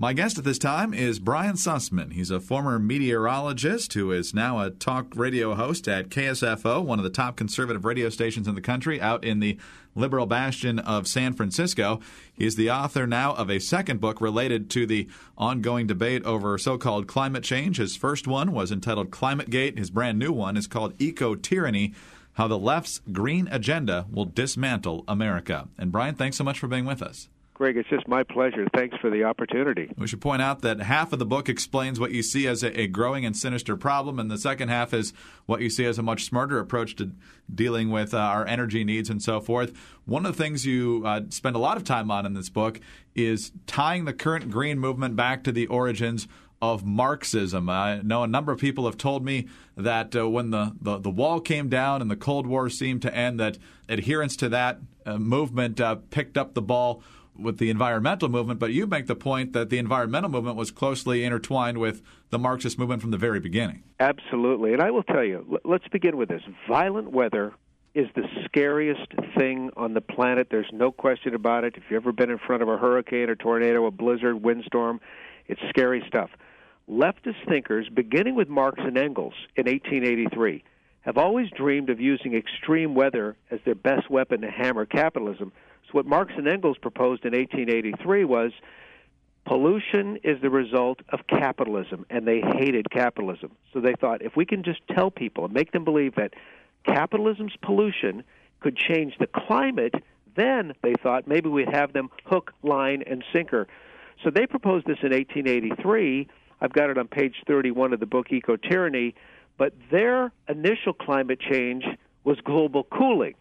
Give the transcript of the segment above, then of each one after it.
My guest at this time is Brian Sussman. He's a former meteorologist who is now a talk radio host at KSFO, one of the top conservative radio stations in the country, out in the liberal bastion of San Francisco. He's the author now of a second book related to the ongoing debate over so-called climate change. His first one was entitled ClimateGate. His brand new one is called Eco-Tyranny: How the Left's Green Agenda Will Dismantle America. And Brian, thanks so much for being with us. Greg, it's just my pleasure. Thanks for the opportunity. We should point out that half of the book explains what you see as a growing and sinister problem, and the second half is what you see as a much smarter approach to dealing with our energy needs and so forth. One of the things you spend a lot of time on in this book is tying the current green movement back to the origins of Marxism. I know a number of people have told me that when the wall came down and the Cold War seemed to end, that adherence to that movement picked up the ball with the environmental movement, but you make the point that the environmental movement was closely intertwined with the Marxist movement from the very beginning. Absolutely. And I will tell you, let's begin with this. Violent weather is the scariest thing on the planet. There's no question about it. If you've ever been in front of a hurricane, a tornado, a blizzard, windstorm, it's scary stuff. Leftist thinkers, beginning with Marx and Engels in 1883, have always dreamed of using extreme weather as their best weapon to hammer capitalism. So what Marx and Engels proposed in 1883 was pollution is the result of capitalism, and they hated capitalism. So they thought, if we can just tell people and make them believe that capitalism's pollution could change the climate, then they thought maybe we'd have them hook, line, and sinker. So they proposed this in 1883. I've got it on page 31 of the book Eco-Tyranny. But their initial climate change was global cooling.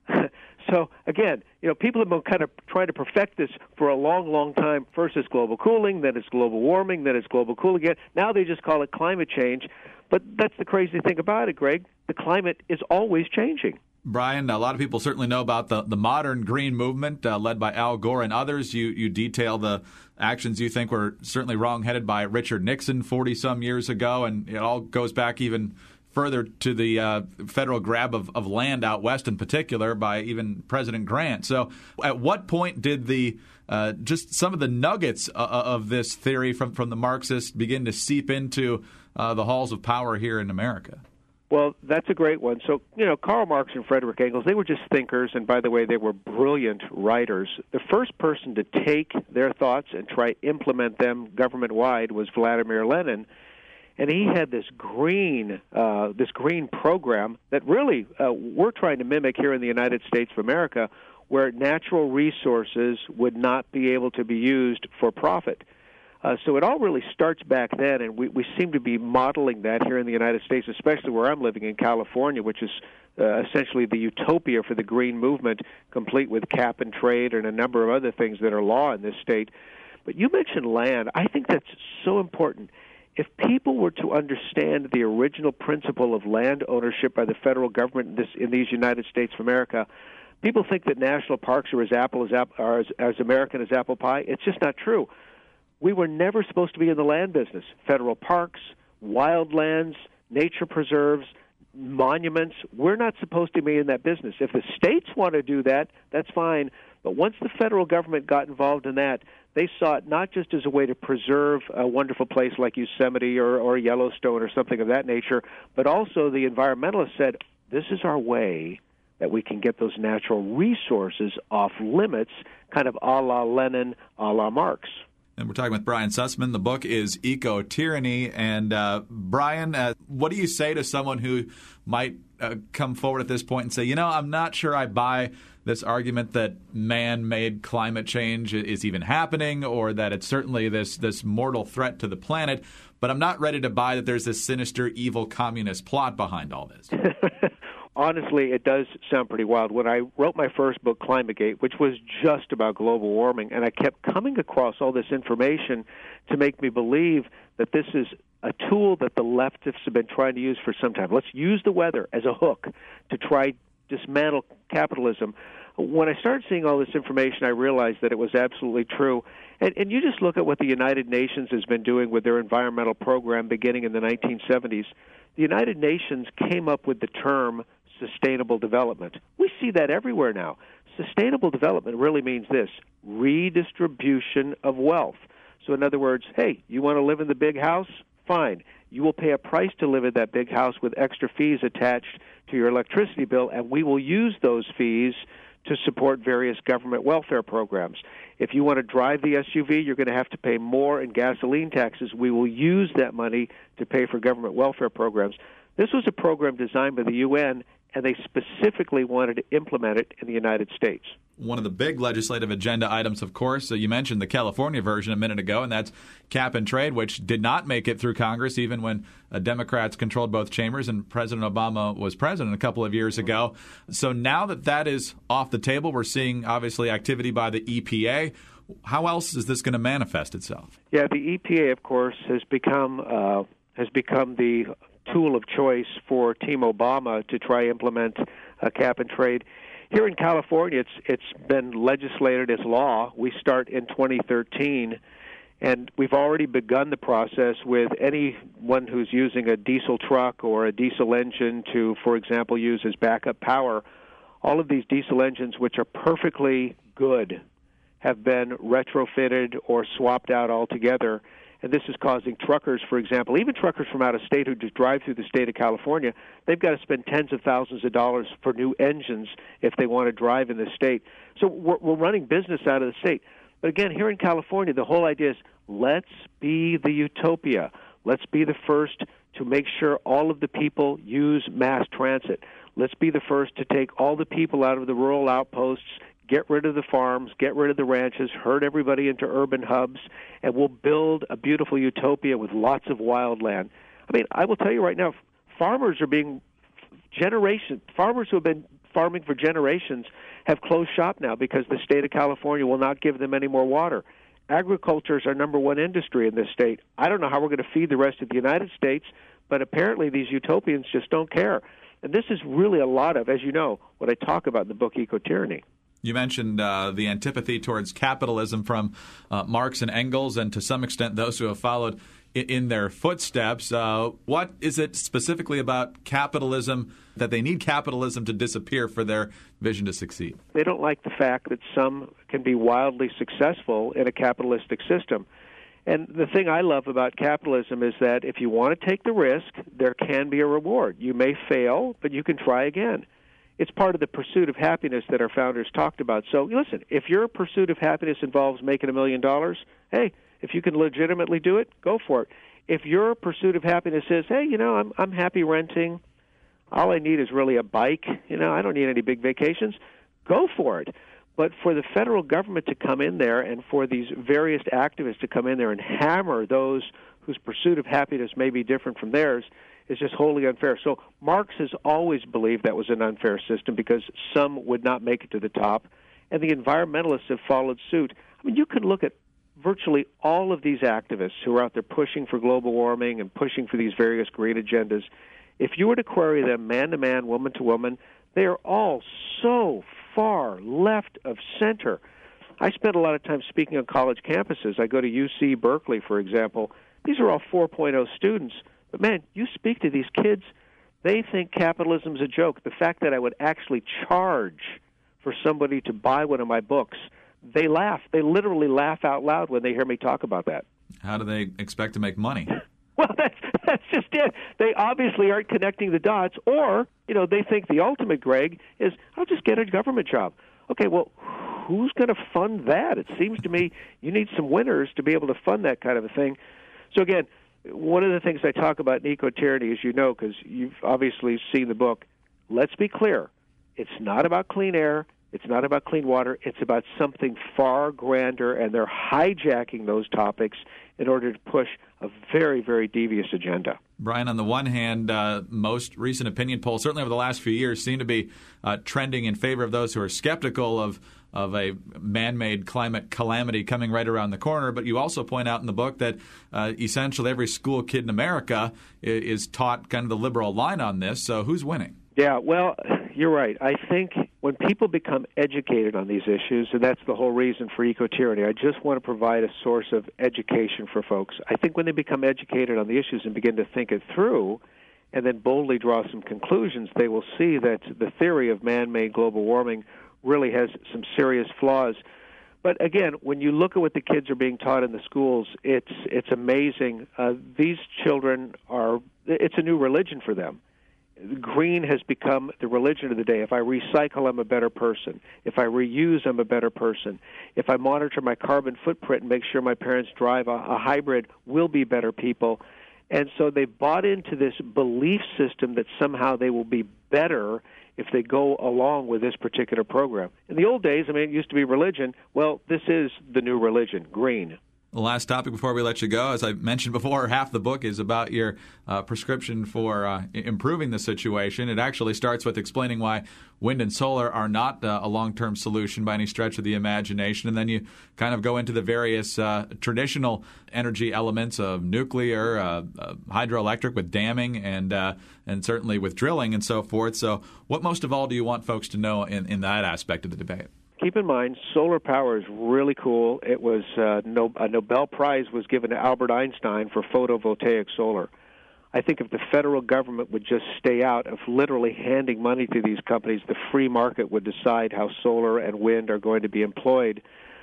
So, again, people have been kind of trying to perfect this for a long, long time. First it's global cooling, then it's global warming, then it's global cooling again. Now they just call it climate change. But that's the crazy thing about it, Greg. The climate is always changing. Brian, a lot of people certainly know about the modern green movement led by Al Gore and others. You detail the actions you think were certainly wrong-headed by Richard Nixon 40-some years ago, and it all goes back even further to the federal grab of land out west in particular by even President Grant. So at what point did just some of the nuggets of this theory from the Marxists begin to seep into the halls of power here in America? Well, that's a great one. So, Karl Marx and Frederick Engels, they were just thinkers, and by the way, they were brilliant writers. The first person to take their thoughts and try implement them government-wide was Vladimir Lenin, and he had this green program that really we're trying to mimic here in the United States of America, where natural resources would not be able to be used for profit. So it all really starts back then, and we seem to be modeling that here in the United States, especially where I'm living in California, which is essentially the utopia for the green movement, complete with cap and trade and a number of other things that are law in this state. But you mentioned land. I think that's so important. If people were to understand the original principle of land ownership by the federal government in these United States of America, people think that national parks are as American as apple pie. It's just not true. We were never supposed to be in the land business. Federal parks, wildlands, nature preserves, monuments, we're not supposed to be in that business. If the states want to do that, that's fine. But once the federal government got involved in that, they saw it not just as a way to preserve a wonderful place like Yosemite or Yellowstone or something of that nature, but also the environmentalists said, this is our way that we can get those natural resources off limits, kind of a la Lenin, a la Marx. And we're talking with Brian Sussman. The book is Eco-Tyranny. And Brian, what do you say to someone who might come forward at this point and say, I'm not sure I buy this argument that man-made climate change is even happening, or that it's certainly this mortal threat to the planet, but I'm not ready to buy that there's this sinister, evil communist plot behind all this? Honestly, it does sound pretty wild. When I wrote my first book, ClimateGate, which was just about global warming, and I kept coming across all this information to make me believe that this is a tool that the leftists have been trying to use for some time. Let's use the weather as a hook to try dismantle capitalism. When I started seeing all this information, I realized that it was absolutely true. And you just look at what the United Nations has been doing with their environmental program beginning in the 1970s. The United Nations came up with the term sustainable development. We see that everywhere now. Sustainable development really means this: redistribution of wealth. So in other words, hey, you want to live in the big house? Fine. You will pay a price to live in that big house with extra fees attached to your electricity bill, and we will use those fees to support various government welfare programs. If you want to drive the SUV, you're going to have to pay more in gasoline taxes. We will use that money to pay for government welfare programs. This was a program designed by the UN, and they specifically wanted to implement it in the United States. One of the big legislative agenda items, of course, you mentioned the California version a minute ago, and that's cap and trade, which did not make it through Congress even when Democrats controlled both chambers and President Obama was president a couple of years ago. So now that that is off the table, we're seeing, obviously, activity by the EPA. How else is this going to manifest itself? Yeah, the EPA, of course, has become the tool of choice for Team Obama to try implement cap and trade. Here in California, it's been legislated as law. We start in 2013, and we've already begun the process with anyone who's using a diesel truck or a diesel engine to, for example, use as backup power. All of these diesel engines, which are perfectly good, have been retrofitted or swapped out altogether. And this is causing truckers, for example, even truckers from out of state who just drive through the state of California, they've got to spend tens of thousands of dollars for new engines if they want to drive in the state. So we're running business out of the state. But again, here in California, the whole idea is let's be the utopia. Let's be the first to make sure all of the people use mass transit. Let's be the first to take all the people out of the rural outposts, get rid of the farms, get rid of the ranches, herd everybody into urban hubs, and we'll build a beautiful utopia with lots of wild land. I mean, I will tell you right now, farmers who have been farming for generations have closed shop now because the state of California will not give them any more water. Agriculture is our number one industry in this state. I don't know how we're going to feed the rest of the United States, but apparently these utopians just don't care. And this is really a lot of, as you know, what I talk about in the book Eco-Tyranny. You mentioned the antipathy towards capitalism from Marx and Engels, and to some extent those who have followed in their footsteps. What is it specifically about capitalism that they need capitalism to disappear for their vision to succeed? They don't like the fact that some can be wildly successful in a capitalistic system. And the thing I love about capitalism is that if you want to take the risk, there can be a reward. You may fail, but you can try again. It's part of the pursuit of happiness that our founders talked about. So listen, if your pursuit of happiness involves making $1 million, hey, if you can legitimately do it, go for it. If your pursuit of happiness is, hey, I'm happy renting, all I need is really a bike, I don't need any big vacations, go for it. But for the federal government to come in there and for these various activists to come in there and hammer those whose pursuit of happiness may be different from theirs is just wholly unfair. So Marx has always believed that was an unfair system because some would not make it to the top, and the environmentalists have followed suit. I mean, you can look at virtually all of these activists who are out there pushing for global warming and pushing for these various green agendas. If you were to query them man to man, woman to woman, they are all so far left of center. I spend a lot of time speaking on college campuses. I go to UC Berkeley, for example. These are all 4.0 students. But, man, you speak to these kids, they think capitalism's a joke. The fact that I would actually charge for somebody to buy one of my books, they laugh. They literally laugh out loud when they hear me talk about that. How do they expect to make money? Well, that's just it. They obviously aren't connecting the dots, or, they think the ultimate, Greg, is I'll just get a government job. Okay, well, who's going to fund that? It seems to me you need some winners to be able to fund that kind of a thing. So, again, one of the things I talk about in Eco-Tyranny, as you know, because you've obviously seen the book, let's be clear. It's not about clean air. It's not about clean water. It's about something far grander, and they're hijacking those topics in order to push a very, very devious agenda. Brian, on the one hand, most recent opinion polls, certainly over the last few years, seem to be trending in favor of those who are skeptical of a man-made climate calamity coming right around the corner. But you also point out in the book that essentially every school kid in America is taught kind of the liberal line on this. So who's winning? Yeah, well, you're right. I think when people become educated on these issues, and that's the whole reason for Eco-Tyranny, I just want to provide a source of education for folks. I think when they become educated on the issues and begin to think it through and then boldly draw some conclusions, they will see that the theory of man-made global warming really has some serious flaws. But again, when you look at what the kids are being taught in the schools, it's amazing. These children it's a new religion for them. Green has become the religion of the day. If I recycle, I'm a better person. If I reuse, I'm a better person. If I monitor my carbon footprint and make sure my parents drive a hybrid, we'll be better people. And so they bought into this belief system that somehow they will be better if they go along with this particular program. In the old days, it used to be religion. Well, this is the new religion, green. The last topic before we let you go, as I mentioned before, half the book is about your prescription for improving the situation. It actually starts with explaining why wind and solar are not a long-term solution by any stretch of the imagination, and then you kind of go into the various traditional energy elements of nuclear, hydroelectric with damming, and certainly with drilling and so forth. So what most of all do you want folks to know in that aspect of the debate? Keep in mind, solar power is really cool. It was a Nobel Prize was given to Albert Einstein for photovoltaic solar. I think if the federal government would just stay out of literally handing money to these companies, the free market would decide how solar and wind are going to be employed.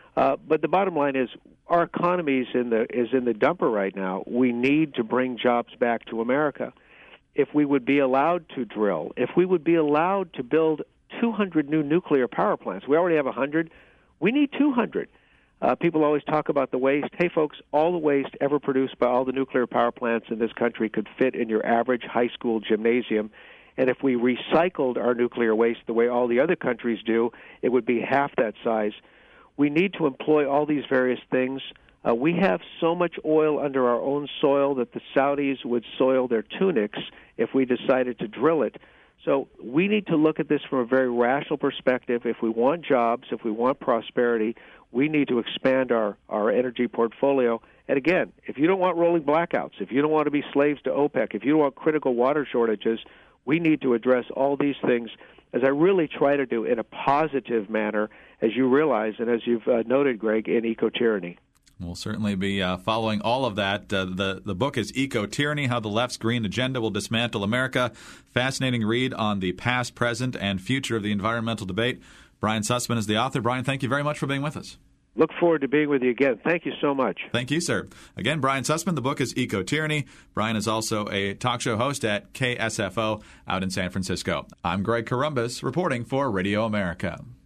But the bottom line is, our economy is in the dumper right now. We need to bring jobs back to America. If we would be allowed to drill, if we would be allowed to build 200 new nuclear power plants. We already have 100. We need 200. People always talk about the waste. Hey, folks, all the waste ever produced by all the nuclear power plants in this country could fit in your average high school gymnasium. And if we recycled our nuclear waste the way all the other countries do, it would be half that size. We need to employ all these various things. We have so much oil under our own soil that the Saudis would soil their tunics if we decided to drill it. So we need to look at this from a very rational perspective. If we want jobs, if we want prosperity, we need to expand our energy portfolio. And again, if you don't want rolling blackouts, if you don't want to be slaves to OPEC, if you don't want critical water shortages, we need to address all these things, as I really try to do, in a positive manner, as you realize, and as you've noted, Greg, in eco-tyranny. We'll certainly be following all of that. The book is Eco-Tyranny, How the Left's Green Agenda Will Dismantle America. Fascinating read on the past, present, and future of the environmental debate. Brian Sussman is the author. Brian, thank you very much for being with us. Look forward to being with you again. Thank you so much. Thank you, sir. Again, Brian Sussman. The book is Eco-Tyranny. Brian is also a talk show host at KSFO out in San Francisco. I'm Greg Corombos, reporting for Radio America.